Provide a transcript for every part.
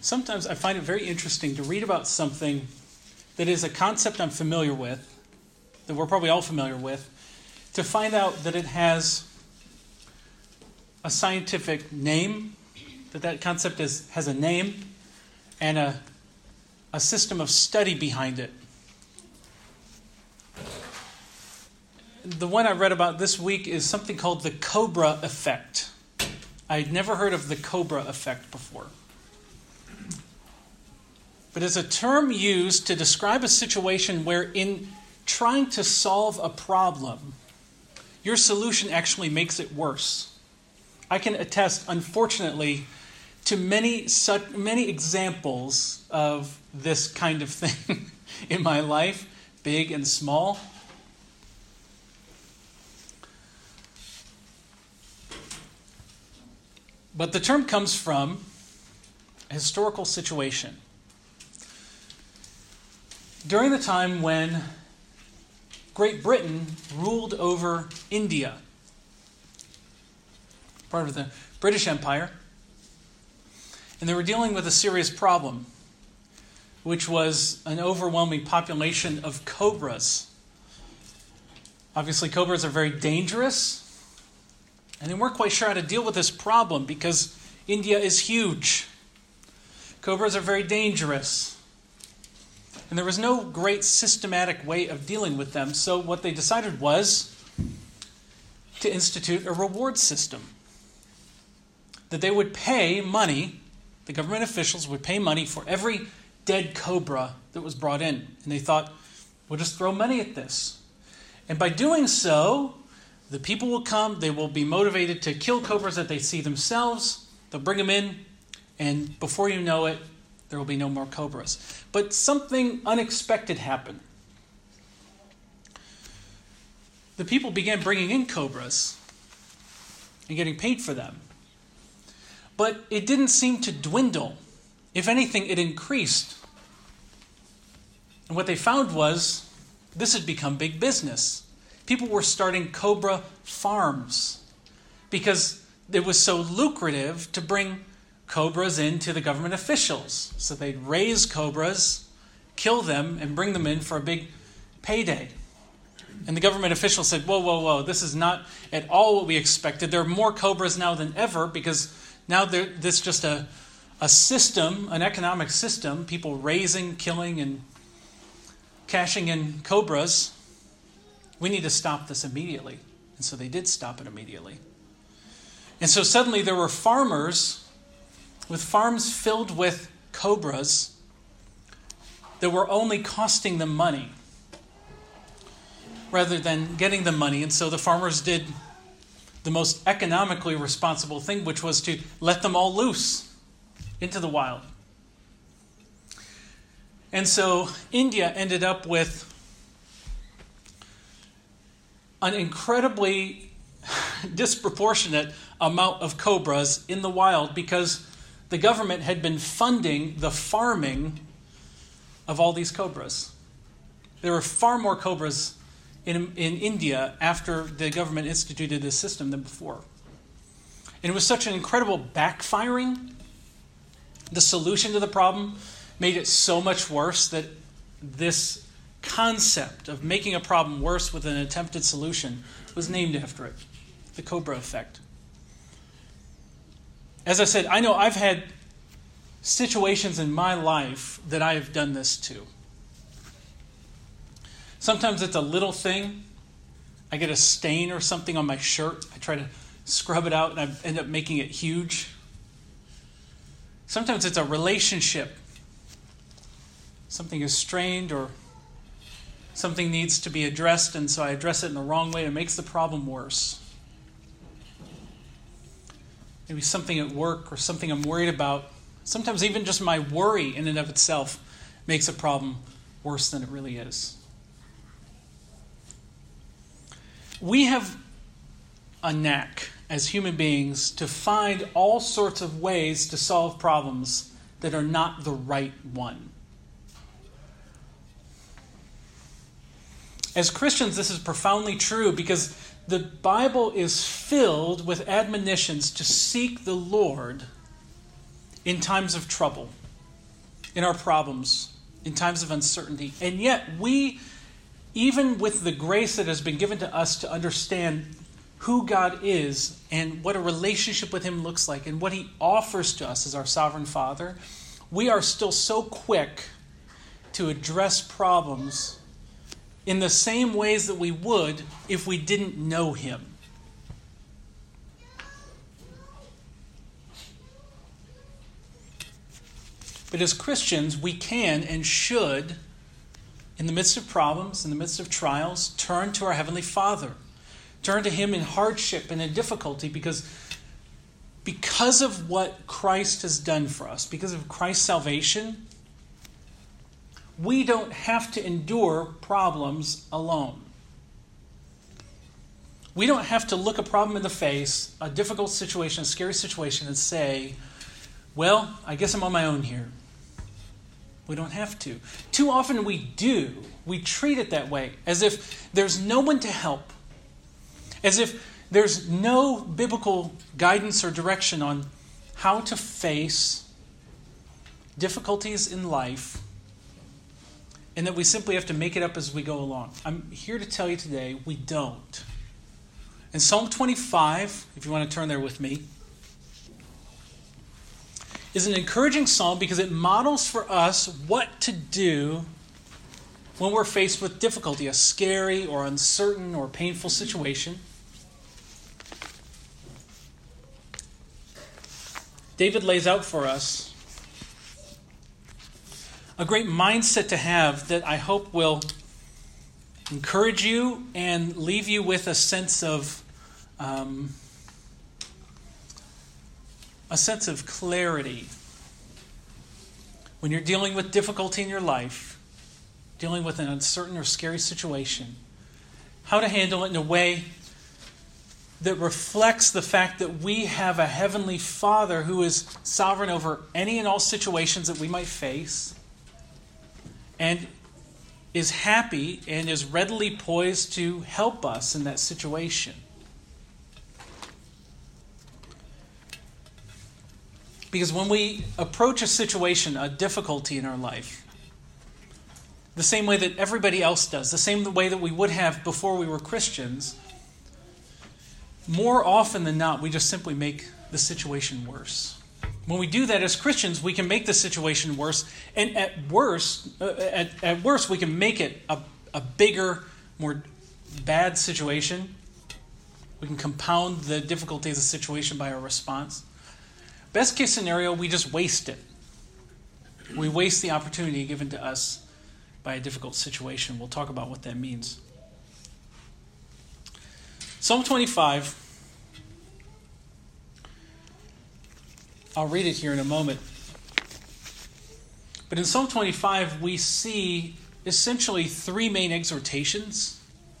Sometimes I find it very interesting to read about something that is a concept I'm familiar with, that we're probably all familiar with, to find out that it has a scientific name, that concept has a name, and a system of study behind it. The one I read about this week is something called the Cobra effect. I'd never heard of the Cobra effect before. But it's a term used to describe a situation where in trying to solve a problem, your solution actually makes it worse. I can attest, unfortunately, to many examples of this kind of thing in my life, big and small. But the term comes from a historical situation. During the time when Great Britain ruled over India, part of the British Empire, and they were dealing with a serious problem, which was an overwhelming population of cobras. Obviously, cobras are very dangerous, and they weren't quite sure how to deal with this problem because India is huge. Cobras are very dangerous. And there was no great systematic way of dealing with them. So what they decided was to institute a reward system. That they would pay money, the government officials would pay money for every dead cobra that was brought in. And they thought, we'll just throw money at this. And by doing so, the people will come, they will be motivated to kill cobras that they see themselves. They'll bring them in, and before you know it, there will be no more cobras. But something unexpected happened. The people began bringing in cobras and getting paid for them. But it didn't seem to dwindle. If anything, it increased. And what they found was this had become big business. People were starting cobra farms because it was so lucrative to bring cobras into the government officials. So they'd raise cobras, kill them, and bring them in for a big payday. And the government officials said, whoa, this is not at all what we expected. There are more cobras now than ever because now this is just a system, an economic system, people raising, killing, and cashing in cobras. We need to stop this immediately. And so they did stop it immediately. And so suddenly there were farmers with farms filled with cobras that were only costing them money rather than getting them money. And so the farmers did the most economically responsible thing, which was to let them all loose into the wild. And so India ended up with an incredibly disproportionate amount of cobras in the wild because the government had been funding the farming of all these cobras. There were far more cobras in India after the government instituted this system than before. And it was such an incredible backfiring. The solution to the problem made it so much worse that this concept of making a problem worse with an attempted solution was named after it, the Cobra effect. As I said, I know I've had situations in my life that I have done this to. Sometimes it's a little thing. I get a stain or something on my shirt. I try to scrub it out and I end up making it huge. Sometimes it's a relationship. Something is strained or something needs to be addressed, and so I address it in the wrong way and it makes the problem worse. Maybe something at work or something I'm worried about. Sometimes even just my worry in and of itself makes a problem worse than it really is. We have a knack as human beings to find all sorts of ways to solve problems that are not the right one. As Christians, this is profoundly true because the Bible is filled with admonitions to seek the Lord in times of trouble. in our problems, in times of uncertainty. And yet we, even with the grace that has been given to us to understand who God is and what a relationship with him looks like and what he offers to us as our sovereign Father, we are still so quick to address problems in the same ways that we would if we didn't know him. But as Christians, we can and should, in the midst of problems, in the midst of trials, turn to our Heavenly Father. Turn to him in hardship and in difficulty because of what Christ has done for us, because of Christ's salvation, we don't have to endure problems alone. We don't have to look a problem in the face, a difficult situation, a scary situation, and say, well, I guess I'm on my own here. We don't have to. Too often we do. We treat it that way, as if there's no one to help, as if there's no biblical guidance or direction on how to face difficulties in life, and that we simply have to make it up as we go along. I'm here to tell you today, we don't. In Psalm 25, if you want to turn there with me, is an encouraging psalm because it models for us what to do when we're faced with difficulty, a scary or uncertain or painful situation. David lays out for us a great mindset to have that I hope will encourage you and leave you with a sense of clarity when you're dealing with difficulty in your life, dealing with an uncertain or scary situation, how to handle it in a way that reflects the fact that we have a heavenly Father who is sovereign over any and all situations that we might face and is happy and is readily poised to help us in that situation. Because when we approach a situation, a difficulty in our life, the same way that everybody else does, the same way that we would have before we were Christians, more often than not, we just simply make the situation worse. When we do that as Christians, we can make the situation worse, and at worst, we can make it a bigger, more bad situation. We can compound the difficulty of the situation by our response. Best case scenario, we just waste it. We waste the opportunity given to us by a difficult situation. We'll talk about what that means. Psalm 25, I'll read it here in a moment. But in Psalm 25, we see essentially three main exhortations.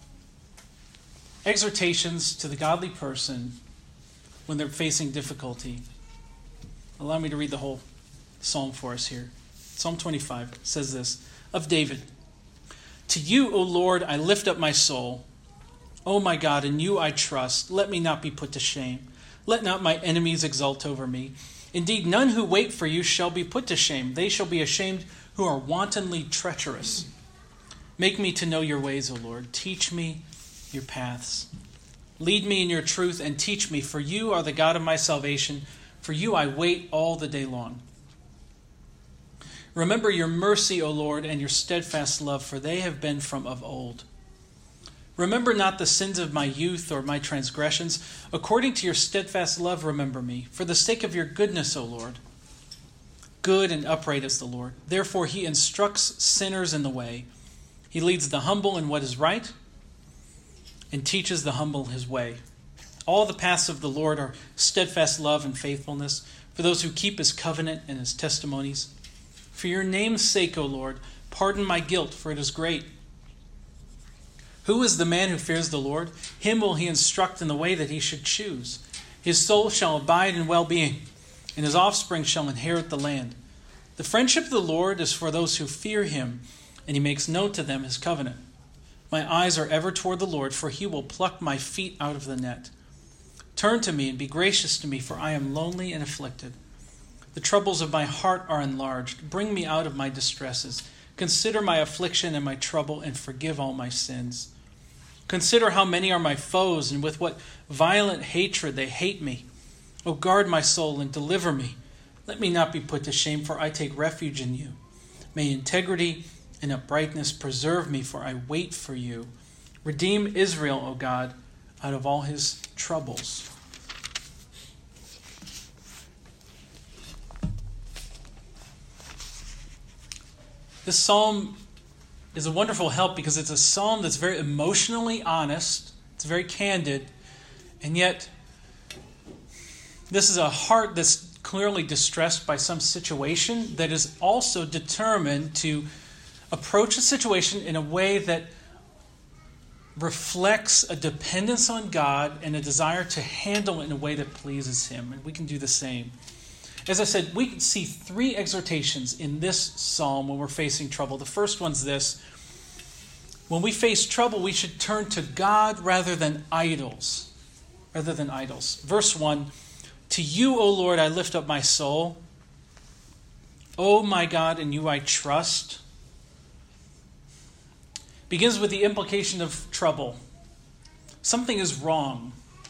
Exhortations to the godly person when they're facing difficulty. Allow me to read the whole psalm for us here. Psalm 25 says this, of David. To you, O Lord, I lift up my soul. O my God, in you I trust. Let me not be put to shame. Let not my enemies exult over me. Indeed, none who wait for you shall be put to shame. They shall be ashamed who are wantonly treacherous. Make me to know your ways, O Lord. Teach me your paths. Lead me in your truth and teach me, for you are the God of my salvation. For you I wait all the day long. Remember your mercy, O Lord, and your steadfast love, for they have been from of old. Remember not the sins of my youth or my transgressions. According to your steadfast love, remember me. For the sake of your goodness, O Lord. Good and upright is the Lord. Therefore he instructs sinners in the way. He leads the humble in what is right and teaches the humble his way. All the paths of the Lord are steadfast love and faithfulness for those who keep his covenant and his testimonies. For your name's sake, O Lord, pardon my guilt, for it is great. Who is the man who fears the Lord? Him will he instruct in the way that he should choose. His soul shall abide in well-being, and his offspring shall inherit the land. The friendship of the Lord is for those who fear him, and he makes known to them his covenant. My eyes are ever toward the Lord, for he will pluck my feet out of the net. Turn to me and be gracious to me, for I am lonely and afflicted. The troubles of my heart are enlarged. Bring me out of my distresses. Consider my affliction and my trouble, and forgive all my sins. Consider how many are my foes, and with what violent hatred they hate me. O guard my soul and deliver me. Let me not be put to shame, for I take refuge in you. May integrity and uprightness preserve me, for I wait for you. Redeem Israel, O God, out of all his troubles. This psalm is a wonderful help because it's a psalm that's very emotionally honest. It's very candid. And yet, this is a heart that's clearly distressed by some situation that is also determined to approach a situation in a way that reflects a dependence on God and a desire to handle it in a way that pleases him. And we can do the same. As I said, we can see three exhortations in this psalm when we're facing trouble. The first one's this: when we face trouble, we should turn to God rather than idols. Verse 1, to you, O Lord, I lift up my soul. O my God, in you I trust. Begins with the implication of trouble. Something is wrong.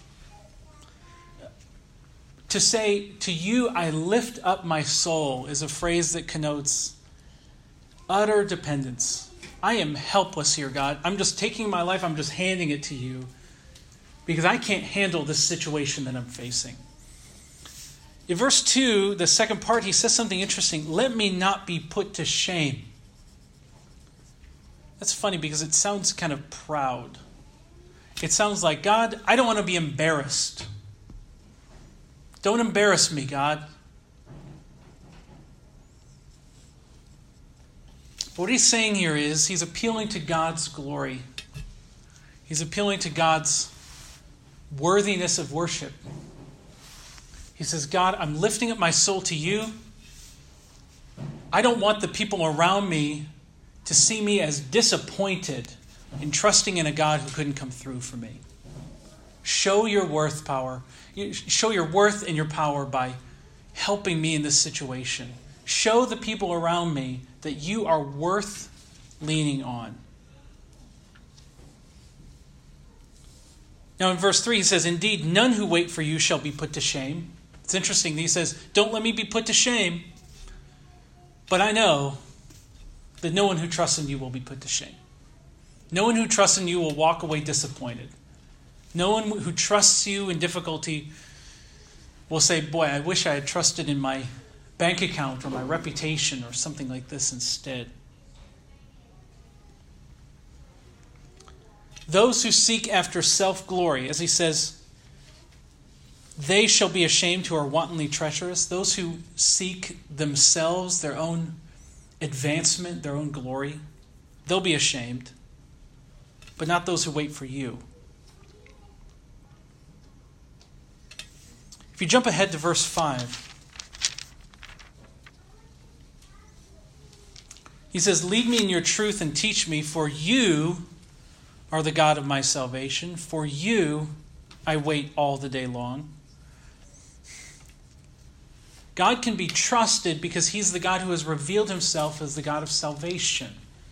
To say, to you I lift up my soul, is a phrase that connotes utter dependence. I am helpless here, God. I'm just taking my life, I'm just handing it to you because I can't handle this situation that I'm facing. In verse 2, the second part, he says something interesting. Let me not be put to shame. That's funny because it sounds kind of proud. It sounds like, God, I don't want to be embarrassed. Don't embarrass me, God. What he's saying here is he's appealing to God's glory. He's appealing to God's worthiness of worship. He says, God, I'm lifting up my soul to you. I don't want the people around me to see me as disappointed in trusting in a God who couldn't come through for me. Show your worth, power. Show your worth and your power by helping me in this situation. Show the people around me that you are worth leaning on. Now in verse 3 he says, indeed, none who wait for you shall be put to shame. It's interesting. He says, don't let me be put to shame. But I know that no one who trusts in you will be put to shame. No one who trusts in you will walk away disappointed. No one who trusts you in difficulty will say, boy, I wish I had trusted in my bank account or my reputation or something like this instead. Those who seek after self-glory, as he says, they shall be ashamed who are wantonly treacherous. Those who seek themselves, their own advancement, their own glory, they'll be ashamed, but not those who wait for you. If you jump ahead to verse 5, he says, lead me in your truth and teach me, for you are the God of my salvation. For you I wait all the day long. God can be trusted because he's the God who has revealed himself as the God of salvation.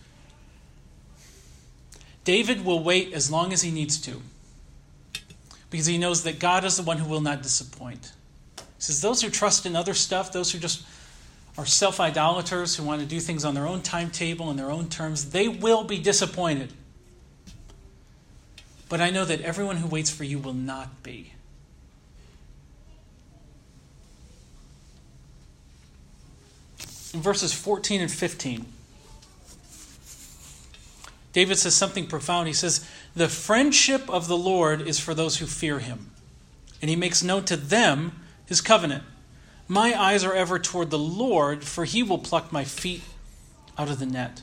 David will wait as long as he needs to, because he knows that God is the one who will not disappoint. He says those who trust in other stuff, those who just are self-idolaters, who want to do things on their own timetable and their own terms, they will be disappointed. But I know that everyone who waits for you will not be. In verses 14 and 15, David says something profound. He says, the friendship of the Lord is for those who fear him, and he makes known to them his covenant. My eyes are ever toward the Lord, for he will pluck my feet out of the net.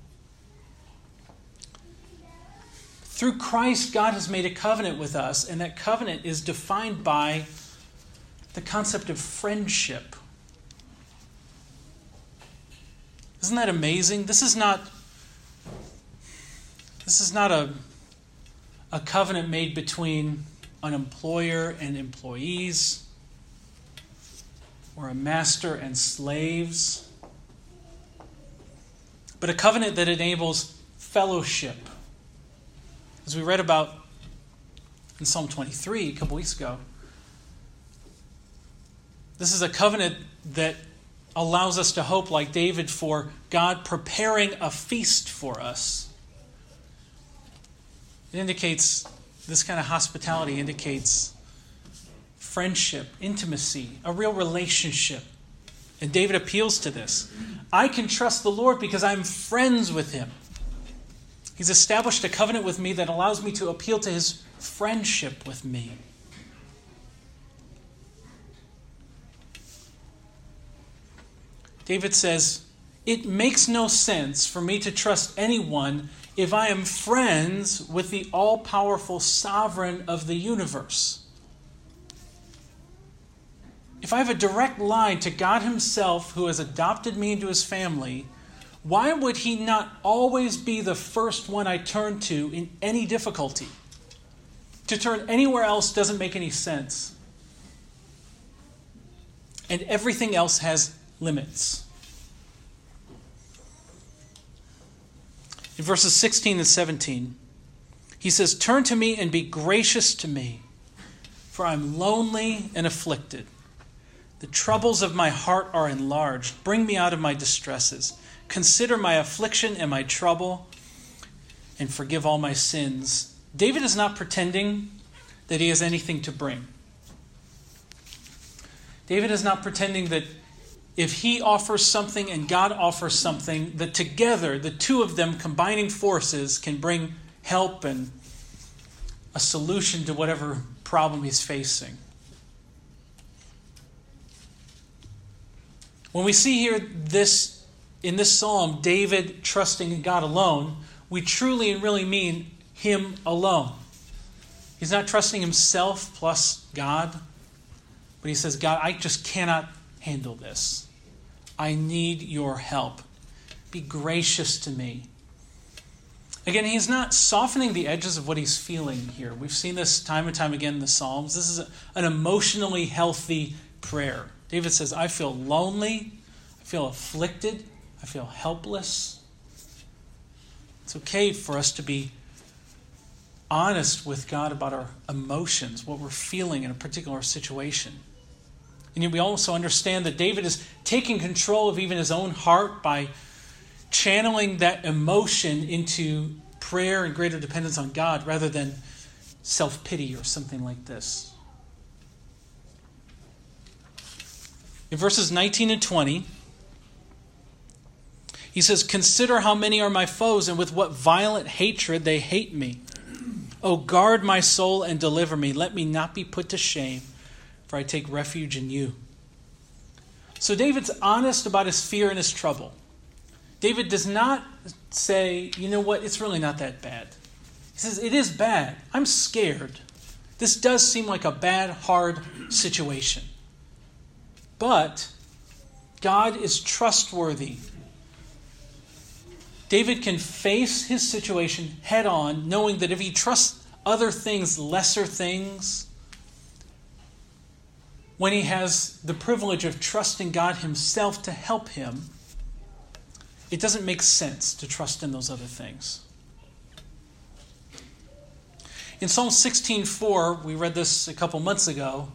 Through Christ, God has made a covenant with us, and that covenant is defined by the concept of friendship. Isn't that amazing? This is not a covenant made between an employer and employees, or a master and slaves, but a covenant that enables fellowship. As we read about in Psalm 23 a couple weeks ago, this is a covenant that allows us to hope, like David, for God preparing a feast for us. It indicates, this kind of hospitality indicates friendship, intimacy, a real relationship. And David appeals to this. I can trust the Lord because I'm friends with him. He's established a covenant with me that allows me to appeal to his friendship with me. David says, it makes no sense for me to trust anyone if I am friends with the all-powerful sovereign of the universe. If I have a direct line to God himself who has adopted me into his family, why would he not always be the first one I turn to in any difficulty? To turn anywhere else doesn't make any sense. And everything else has limits. In verses 16 and 17, he says, turn to me and be gracious to me, for I'm lonely and afflicted. The troubles of my heart are enlarged. Bring me out of my distresses. Consider my affliction and my trouble, and forgive all my sins. David is not pretending that he has anything to bring. David is not pretending that if he offers something and God offers something, that together, the two of them combining forces can bring help and a solution to whatever problem he's facing. When we see here in this psalm, David trusting in God alone, we truly and really mean him alone. He's not trusting himself plus God, but he says, God, I just cannot handle this. I need your help. Be gracious to me. Again, he's not softening the edges of what he's feeling here. We've seen this time and time again in the Psalms. This is an emotionally healthy prayer. David says, I feel lonely, I feel afflicted, I feel helpless. It's okay for us to be honest with God about our emotions, what we're feeling in a particular situation. And yet we also understand that David is taking control of even his own heart by channeling that emotion into prayer and greater dependence on God rather than self-pity or something like this. In verses 19 and 20, he says, consider how many are my foes and with what violent hatred they hate me. O guard my soul and deliver me. Let me not be put to shame, for I take refuge in you. So David's honest about his fear and his trouble. David does not say, you know what, it's really not that bad. He says, it is bad. I'm scared. This does seem like a bad, hard situation. But God is trustworthy. David can face his situation head on, knowing that if he trusts other things, lesser things, when he has the privilege of trusting God himself to help him, it doesn't make sense to trust in those other things. In Psalm 16:4, we read this a couple months ago,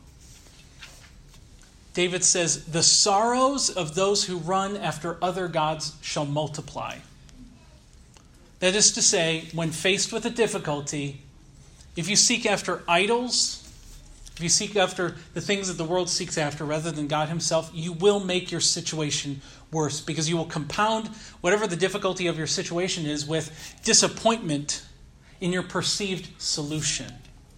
David says, the sorrows of those who run after other gods shall multiply. That is to say, when faced with a difficulty, if you seek after idols, if you seek after the things that the world seeks after rather than God himself, you will make your situation worse because you will compound whatever the difficulty of your situation is with disappointment in your perceived solution.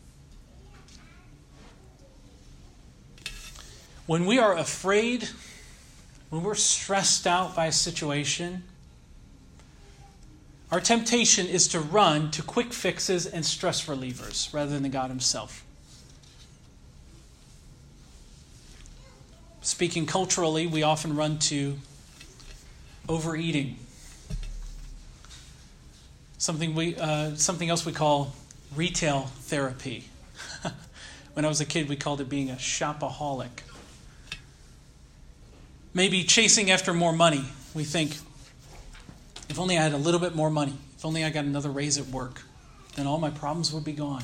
When we are afraid, when we're stressed out by a situation, our temptation is to run to quick fixes and stress relievers rather than God himself. Speaking culturally, we often run to overeating. Something else we call retail therapy. When I was a kid, we called it being a shopaholic. Maybe chasing after more money. We think, if only I had a little bit more money, if only I got another raise at work, then all my problems would be gone.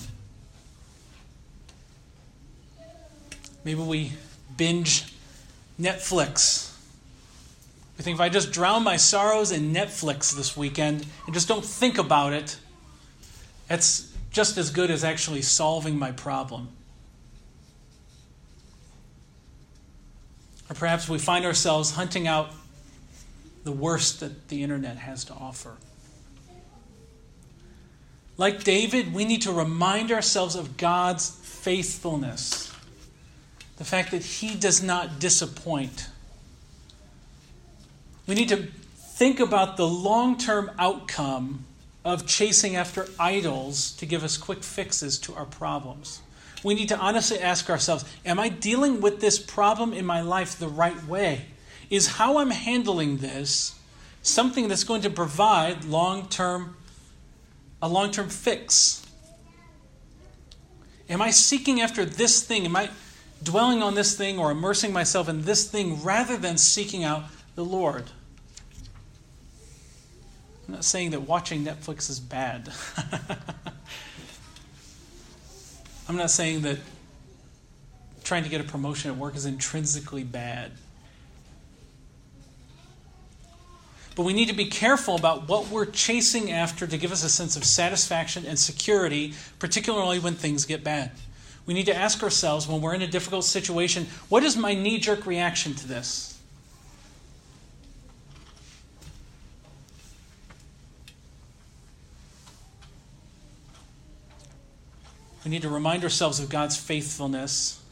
Maybe we binge Netflix. We think if I just drown my sorrows in Netflix this weekend and just don't think about it, that's just as good as actually solving my problem. Or perhaps we find ourselves hunting out the worst that the internet has to offer. Like David, we need to remind ourselves of God's faithfulness. The fact that He does not disappoint. We need to think about the long-term outcome of chasing after idols to give us quick fixes to our problems. We need to honestly ask ourselves, am I dealing with this problem in my life the right way? Is how I'm handling this something that's going to provide a long-term fix? Am I seeking after this thing? Am I dwelling on this thing or immersing myself in this thing rather than seeking out the Lord? I'm not saying that watching Netflix is bad. I'm not saying that trying to get a promotion at work is intrinsically bad. But we need to be careful about what we're chasing after to give us a sense of satisfaction and security, particularly when things get bad. We need to ask ourselves when we're in a difficult situation, what is my knee-jerk reaction to this? We need to remind ourselves of God's faithfulness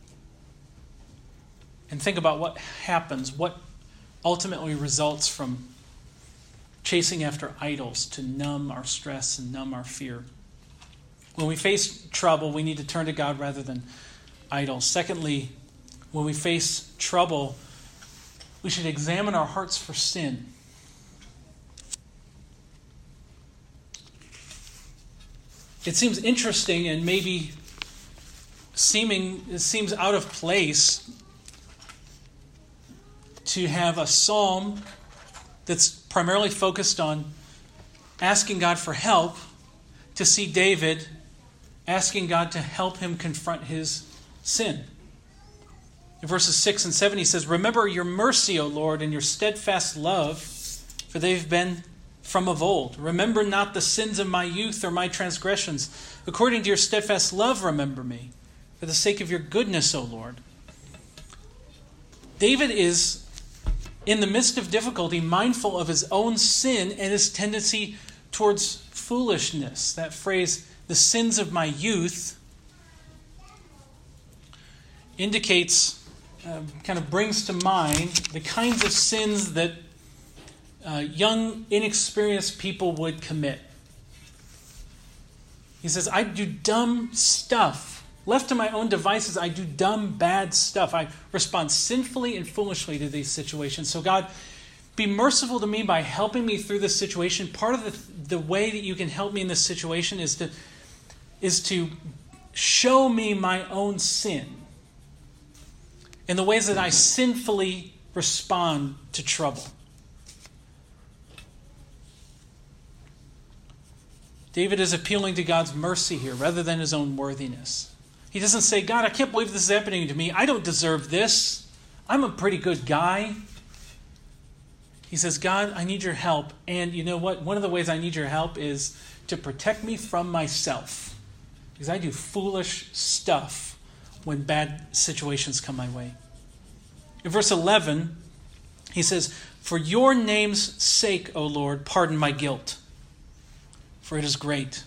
and think about what happens, what ultimately results from chasing after idols to numb our stress and numb our fear. When we face trouble, we need to turn to God rather than idols. Secondly, when we face trouble, we should examine our hearts for sin. It seems interesting and maybe it seems out of place to have a psalm that's primarily focused on asking God for help, to see David asking God to help him confront his sin. In verses 6 and 7 he says, "Remember your mercy, O Lord, and your steadfast love, for they've been from of old. Remember not the sins of my youth or my transgressions. According to your steadfast love, remember me, for the sake of your goodness, O Lord." David is, in the midst of difficulty, mindful of his own sin and his tendency towards foolishness. That phrase, the sins of my youth, indicates, kind of brings to mind the kinds of sins that young, inexperienced people would commit. He says, I do dumb stuff. Left to my own devices, I do dumb, bad stuff. I respond sinfully and foolishly to these situations. So God, be merciful to me by helping me through this situation. Part of the way that you can help me in this situation is to show me my own sin and the ways that I sinfully respond to trouble. David is appealing to God's mercy here rather than his own worthiness. He doesn't say, God, I can't believe this is happening to me. I don't deserve this. I'm a pretty good guy. He says, God, I need your help. And you know what? One of the ways I need your help is to protect me from myself. Because I do foolish stuff when bad situations come my way. In verse 11, he says, "For your name's sake, O Lord, pardon my guilt, for it is great."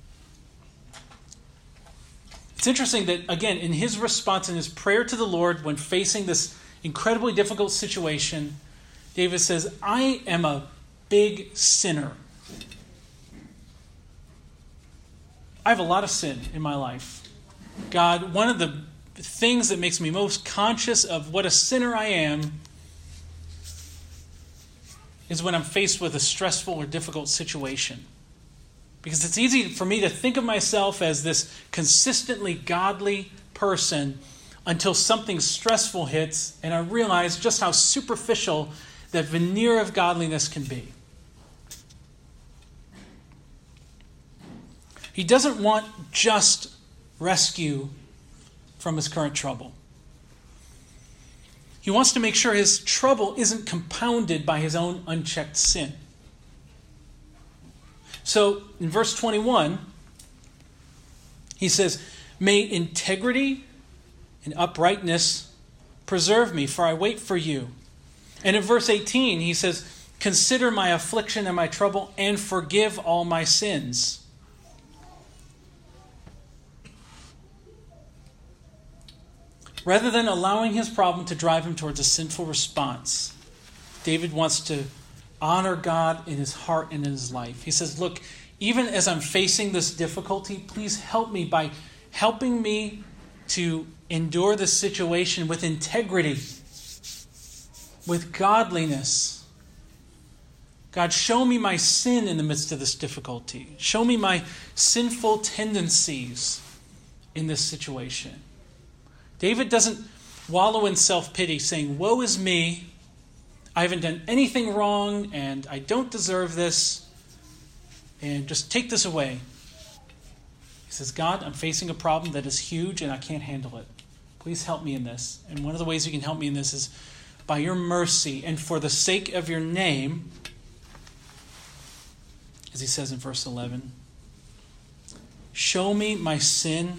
It's interesting that, again, in his response, in his prayer to the Lord when facing this incredibly difficult situation, David says, I am a big sinner. I have a lot of sin in my life. God, one of the things that makes me most conscious of what a sinner I am is when I'm faced with a stressful or difficult situation. Because it's easy for me to think of myself as this consistently godly person until something stressful hits and I realize just how superficial that veneer of godliness can be. He doesn't want just rescue from his current trouble. He wants to make sure his trouble isn't compounded by his own unchecked sin. So in verse 21, he says, "May integrity and uprightness preserve me, for I wait for you." And in verse 18, he says, "Consider my affliction and my trouble, and forgive all my sins." Rather than allowing his problem to drive him towards a sinful response, David wants to honor God in his heart and in his life. He says, look, even as I'm facing this difficulty, please help me by helping me to endure this situation with integrity, with godliness. God, show me my sin in the midst of this difficulty. Show me my sinful tendencies in this situation. David doesn't wallow in self-pity, saying, woe is me, I haven't done anything wrong, and I don't deserve this, and just take this away. He says, God, I'm facing a problem that is huge, and I can't handle it. Please help me in this. And one of the ways you can help me in this is by your mercy, and for the sake of your name, as he says in verse 11, show me my sin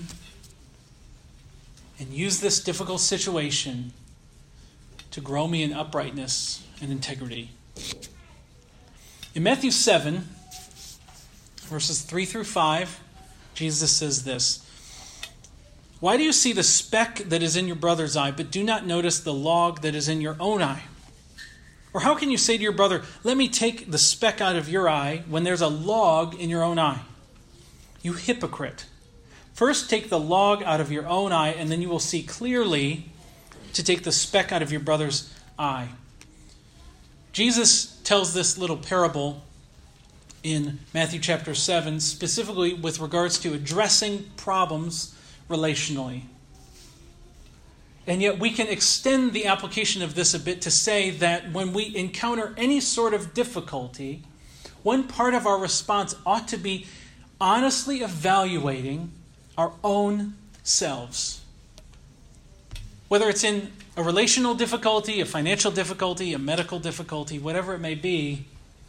and use this difficult situation to grow me in uprightness and integrity. In Matthew 7, verses 3 through 5, Jesus says this, why do you see the speck that is in your brother's eye, but do not notice the log that is in your own eye? Or how can you say to your brother, let me take the speck out of your eye, when there's a log in your own eye? You hypocrite. First take the log out of your own eye, and then you will see clearly to take the speck out of your brother's eye. Jesus tells this little parable in Matthew chapter 7, specifically with regards to addressing problems relationally. And yet we can extend the application of this a bit to say that when we encounter any sort of difficulty, one part of our response ought to be honestly evaluating our own selves. Whether it's in a relational difficulty, a financial difficulty, a medical difficulty, whatever it may be,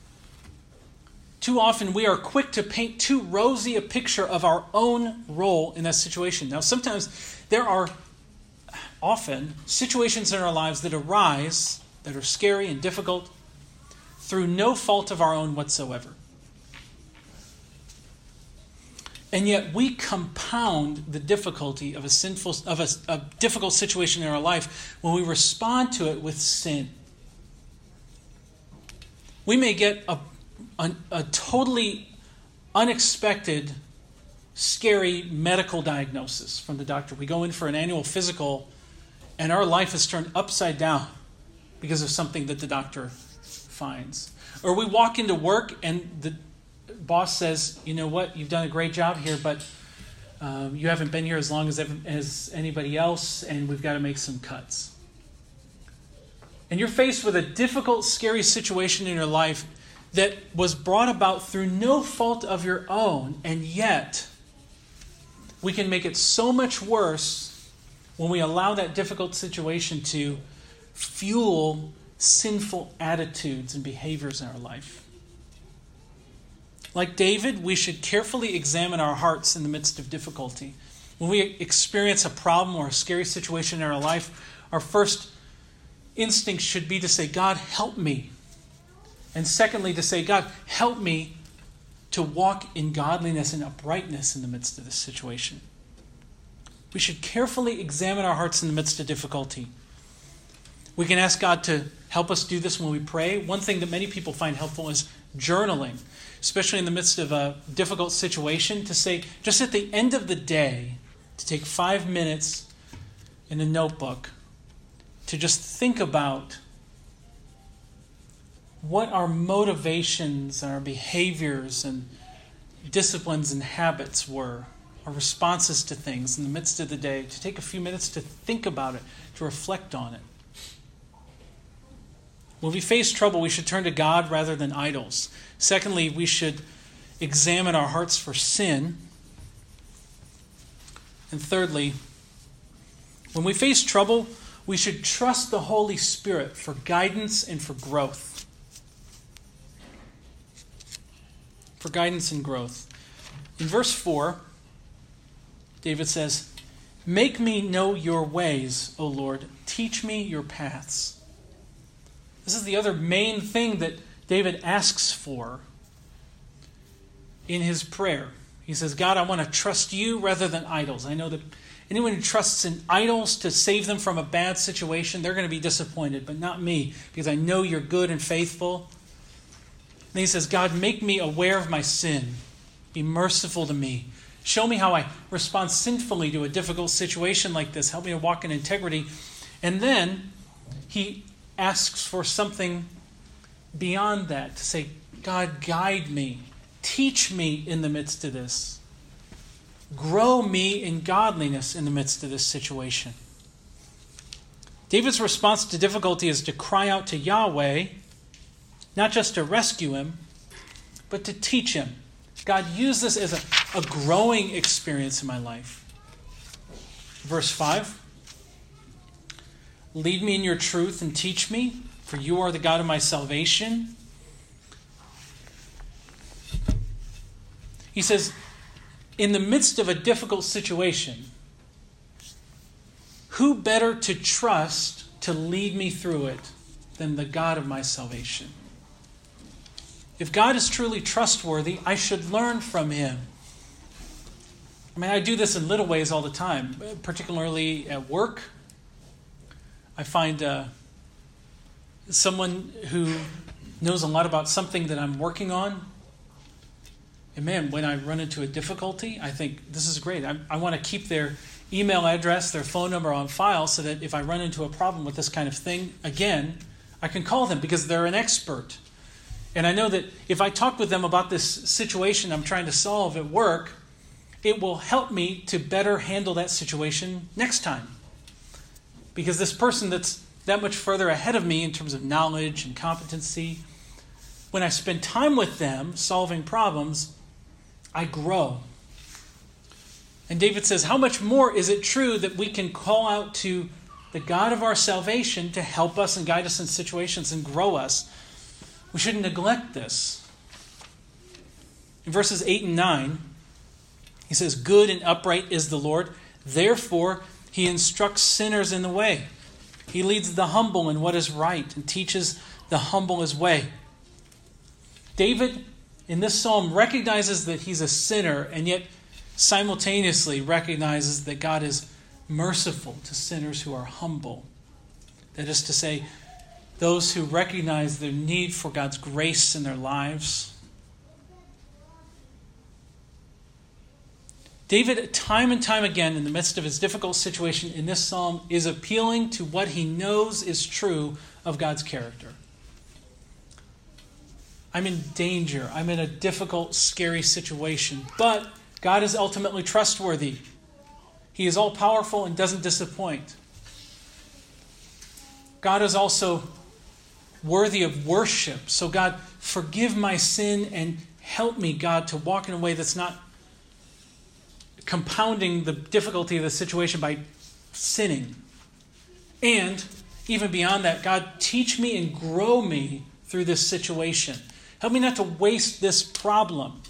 too often we are quick to paint too rosy a picture of our own role in that situation. Now, sometimes there are often situations in our lives that arise that are scary and difficult through no fault of our own whatsoever. And yet we compound the difficulty of a difficult situation in our life when we respond to it with sin. We may get a totally unexpected, scary medical diagnosis from the doctor. We go in for an annual physical, and our life is turned upside down because of something that the doctor finds. Or we walk into work and the boss says, you know what, you've done a great job here, but you haven't been here as long as anybody else, and we've got to make some cuts. And you're faced with a difficult, scary situation in your life that was brought about through no fault of your own, and yet we can make it so much worse when we allow that difficult situation to fuel sinful attitudes and behaviors in our life. Like David, we should carefully examine our hearts in the midst of difficulty. When we experience a problem or a scary situation in our life, our first instinct should be to say, God, help me. And secondly, to say, God, help me to walk in godliness and uprightness in the midst of this situation. We should carefully examine our hearts in the midst of difficulty. We can ask God to help us do this when we pray. One thing that many people find helpful is journaling, especially in the midst of a difficult situation, to say, just at the end of the day, to take 5 minutes in a notebook to just think about what our motivations and our behaviors and disciplines and habits were, our responses to things in the midst of the day, to take a few minutes to think about it, to reflect on it. When we face trouble, we should turn to God rather than idols. Secondly, we should examine our hearts for sin. And thirdly, when we face trouble, we should trust the Holy Spirit for guidance and for growth. For guidance and growth. In verse 4, David says, "Make me know your ways, O Lord. Teach me your paths." This is the other main thing that David asks for in his prayer. He says, God, I want to trust you rather than idols. I know that anyone who trusts in idols to save them from a bad situation, they're going to be disappointed, but not me, because I know you're good and faithful. And he says, God, make me aware of my sin. Be merciful to me. Show me how I respond sinfully to a difficult situation like this. Help me to walk in integrity. And then he asks for something beyond that, to say, God, guide me. Teach me in the midst of this. Grow me in godliness in the midst of this situation. David's response to difficulty is to cry out to Yahweh, not just to rescue him, but to teach him. God, use this as a growing experience in my life. Verse 5, lead me in your truth and teach me, for you are the God of my salvation. He says, in the midst of a difficult situation, who better to trust to lead me through it than the God of my salvation? If God is truly trustworthy, I should learn from him. I mean, I do this in little ways all the time, particularly at work. I find someone who knows a lot about something that I'm working on. And man, when I run into a difficulty, I think, this is great. I want to keep their email address, their phone number on file so that if I run into a problem with this kind of thing, again, I can call them because they're an expert. And I know that if I talk with them about this situation I'm trying to solve at work, it will help me to better handle that situation next time. Because this person that's that much further ahead of me in terms of knowledge and competency, when I spend time with them solving problems, I grow. And David says, how much more is it true that we can call out to the God of our salvation to help us and guide us in situations and grow us? We shouldn't neglect this. In verses 8 and 9, he says, good and upright is the Lord. Therefore, he instructs sinners in the way. He leads the humble in what is right and teaches the humble his way. David, in this psalm, recognizes that he's a sinner and yet simultaneously recognizes that God is merciful to sinners who are humble. That is to say, those who recognize their need for God's grace in their lives. David, time and time again, in the midst of his difficult situation in this psalm, is appealing to what he knows is true of God's character. I'm in danger. I'm in a difficult, scary situation. But God is ultimately trustworthy. He is all-powerful and doesn't disappoint. God is also worthy of worship. So God, forgive my sin and help me, God, to walk in a way that's not compounding the difficulty of the situation by sinning. And even beyond that, God, teach me and grow me through this situation. Help me not to waste this problem.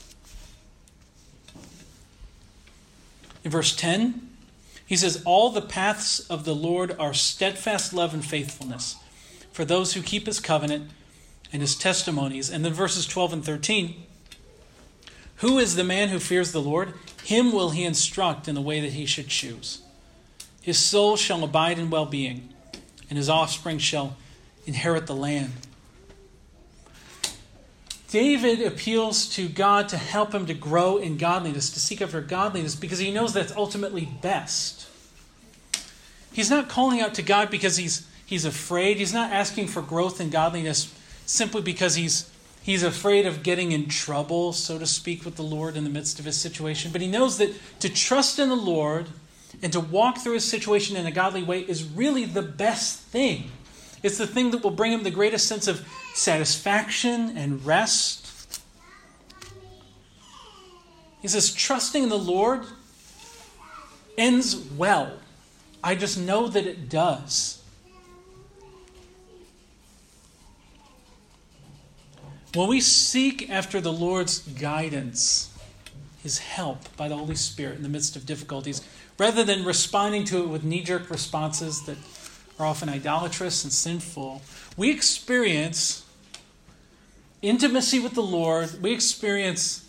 In verse 10, he says, all the paths of the Lord are steadfast love and faithfulness for those who keep his covenant and his testimonies. And then verses 12 and 13, who is the man who fears the Lord? Him will he instruct in the way that he should choose. His soul shall abide in well-being, and his offspring shall inherit the land. David appeals to God to help him to grow in godliness, to seek after godliness, because he knows that's ultimately best. He's not calling out to God because he's afraid. He's not asking for growth in godliness simply because he's He's afraid of getting in trouble, so to speak, with the Lord in the midst of his situation. But he knows that to trust in the Lord and to walk through his situation in a godly way is really the best thing. It's the thing that will bring him the greatest sense of satisfaction and rest. He says, trusting in the Lord ends well. I just know that it does. When we seek after the Lord's guidance, his help by the Holy Spirit in the midst of difficulties, rather than responding to it with knee-jerk responses that are often idolatrous and sinful, we experience intimacy with the Lord. We experience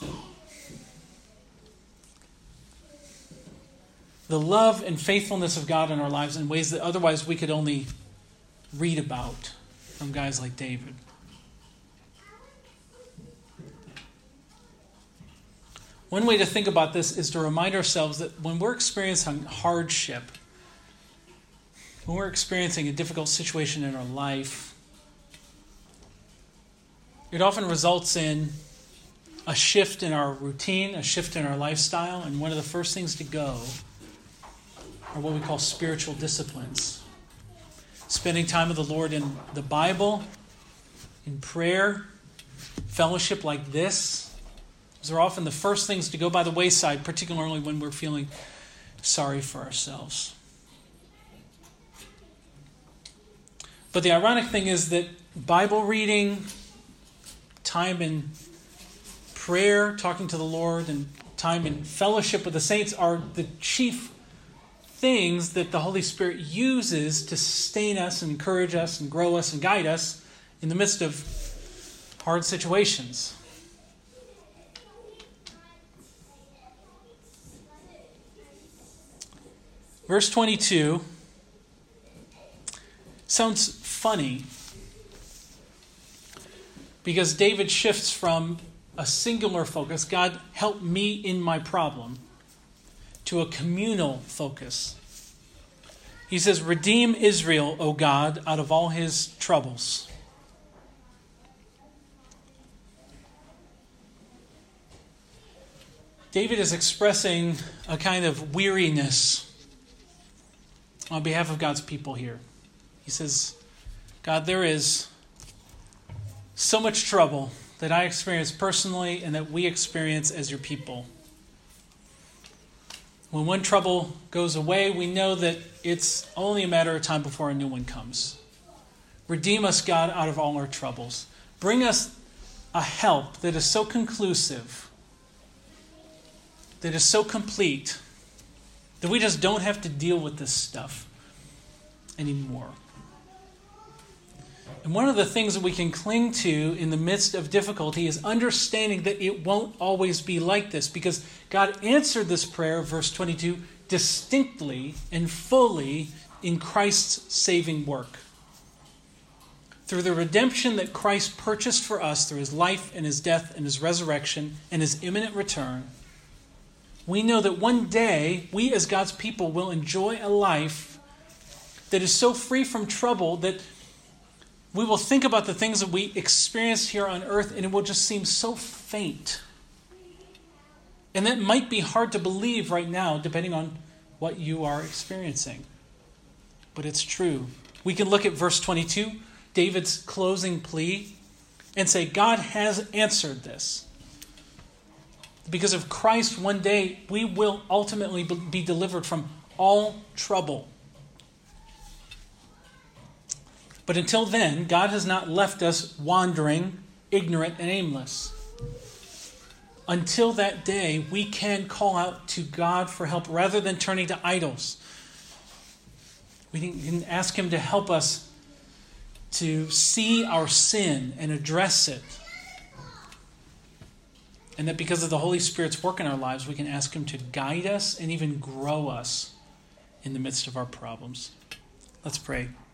the love and faithfulness of God in our lives in ways that otherwise we could only read about from guys like David. One way to think about this is to remind ourselves that when we're experiencing hardship, when we're experiencing a difficult situation in our life, it often results in a shift in our routine, a shift in our lifestyle, and one of the first things to go are what we call spiritual disciplines. Spending time with the Lord in the Bible, in prayer, fellowship like this. Those are often the first things to go by the wayside, particularly when we're feeling sorry for ourselves. But the ironic thing is that Bible reading, time in prayer, talking to the Lord, and time in fellowship with the saints are the chief things that the Holy Spirit uses to sustain us and encourage us and grow us and guide us in the midst of hard situations. Verse 22 sounds funny because David shifts from a singular focus, God help me in my problem, to a communal focus. He says, redeem Israel, O God, out of all his troubles. David is expressing a kind of weariness on behalf of God's people here. He says, God, there is so much trouble that I experience personally and that we experience as your people. When one trouble goes away, we know that it's only a matter of time before a new one comes. Redeem us, God, out of all our troubles. Bring us a help that is so conclusive, that is so complete, that we just don't have to deal with this stuff anymore. And one of the things that we can cling to in the midst of difficulty is understanding that it won't always be like this, because God answered this prayer, verse 22, distinctly and fully in Christ's saving work. Through the redemption that Christ purchased for us through his life and his death and his resurrection and his imminent return, we know that one day we as God's people will enjoy a life that is so free from trouble that we will think about the things that we experience here on earth and it will just seem so faint. And that might be hard to believe right now, depending on what you are experiencing. But it's true. We can look at verse 22, David's closing plea, and say, God has answered this. Because of Christ, one day we will ultimately be delivered from all trouble. But until then, God has not left us wandering, ignorant, and aimless. Until that day, we can call out to God for help rather than turning to idols. We can ask him to help us to see our sin and address it. And that because of the Holy Spirit's work in our lives, we can ask him to guide us and even grow us in the midst of our problems. Let's pray.